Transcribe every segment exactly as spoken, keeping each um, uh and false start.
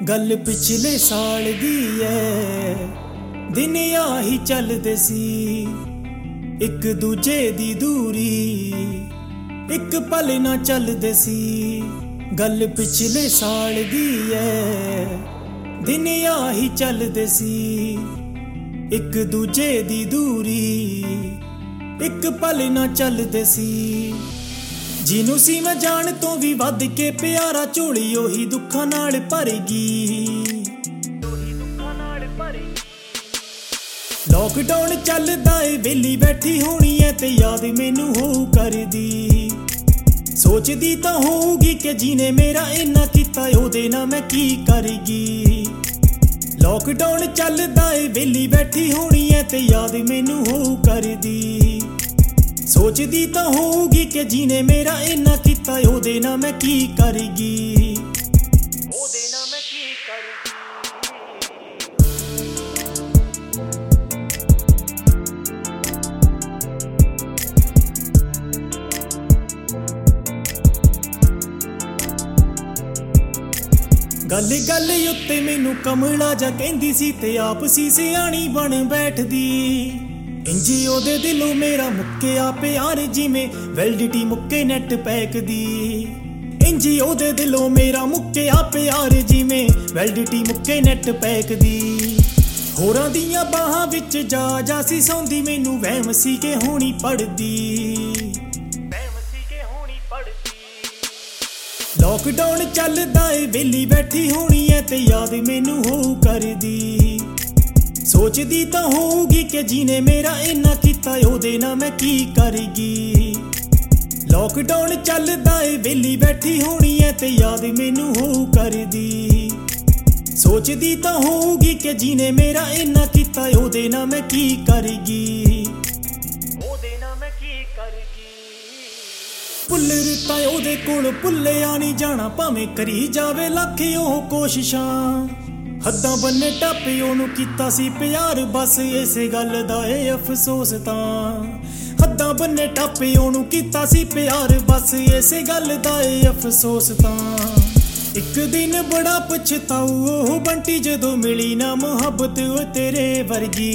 गल पिछले साल दी है, दिन आही चलदे सी, एक दूजे दी दूरी एक पल ना चलदे सी। गल पिछले साल दी है, दिन आही चलदे सी, एक दूजे दी दूरी एक पल ना चलदे सी। जिनू सी मैं जान तो भी वध के प्यारा, झोली ओही दुखां नाल भर गई। लॉकडाउन चलदा ए, वेली बैठी होनी है ते याद मैनू हो करदी। सोचदी तां होऊगी कि जिने मेरा इन्ना कीता ओहदे नाल मैं की करगी। लॉकडाउन चलदा ए, वेली बैठी होनी है ते याद मैनू हो करदी। सोचदी तां होऊगी कि जिने मेरा इन्ना कीता ओहदे नाल मैं की करगी। ओहदे नाल मैं की करगी। गल गल उत्ते मैनू कमला जा कहंदी सी ते आप सी सियाणी बन बैठदी। इंजी ओदे दिलों मेरा मुक्किया प्यार, जिमें वैलिडिटी मुक्के नेट पैक दी। इंजी ओदे दिलों मेरा मुक्किया प्यार, जिमें वैलिडिटी मुक्के नेट पैक दी। होरां दियां बाहां विच जा जा सी सौंदी, मैनू वहम सी के होनी पड़दी। लॉकडाउन चलदा ए, वेली बैठी होनी है ते याद मैनू हो करदी। सोचदी तां होऊगी कि जिने मेरा इन्ना कीता ओहदे नाल मैं की करगी। लॉकडाउन चलदा ए, वेली बैठी होनी है ते याद मैनू हो करदी। सोचदी तां होऊगी कि जिने मेरा इन्ना कीता ओहदे नाल मैं की करगी। ओहदे नाल मैं की करगी। भुल रिता ओहदे कोल भुल्लिया नहीं जाना, भावें करी जावे लख ओह कोशिशां। हद्दां बन्ने टापे ओनू कीता सी प्यार, बस इसे गल दा ए अफसोस तां। हद्दां बन्ने टापे ओनू कीता सी प्यार, बस इसे गल दा ए अफसोस तां। एक दिन बड़ा पछताऊ ओह बंटी, जदों मिली ना मुहब्बत ओ तेरे वर्गी।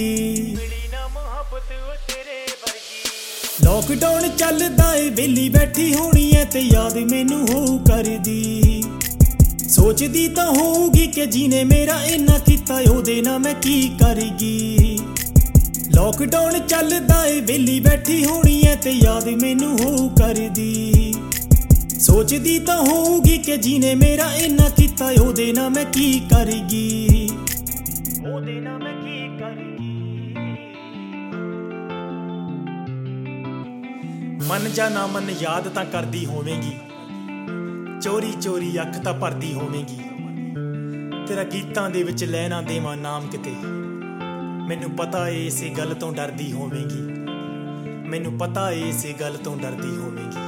लॉकडाउन चलदा ए, वेली बैठी होनी है ते याद मैनू हो करदी। सोचदी तां होऊगी कि जिने मेरा इन्ना कीता ओहदे नाल मैं की करगी। लॉकडाउन चलदा ए, वेली बैठी होनी है ते याद मैनू हो करदी। सोचदी तां होऊगी कि जिने मेरा इन्ना कीता ओहदे नाल मैं की करगी। ओहदे नाल मैं की करगी। मन जा ना मन याद तां करदी होवेंगी, चोरी चोरी अख तां भरदी होवेंगी। तेरा गीतां दे विच लैना देवां नाम किते, मैनू पता ए इसे गल तों डरदी होवेंगी। मैनू पता ए इसे गल तों डरदी होवेंगी।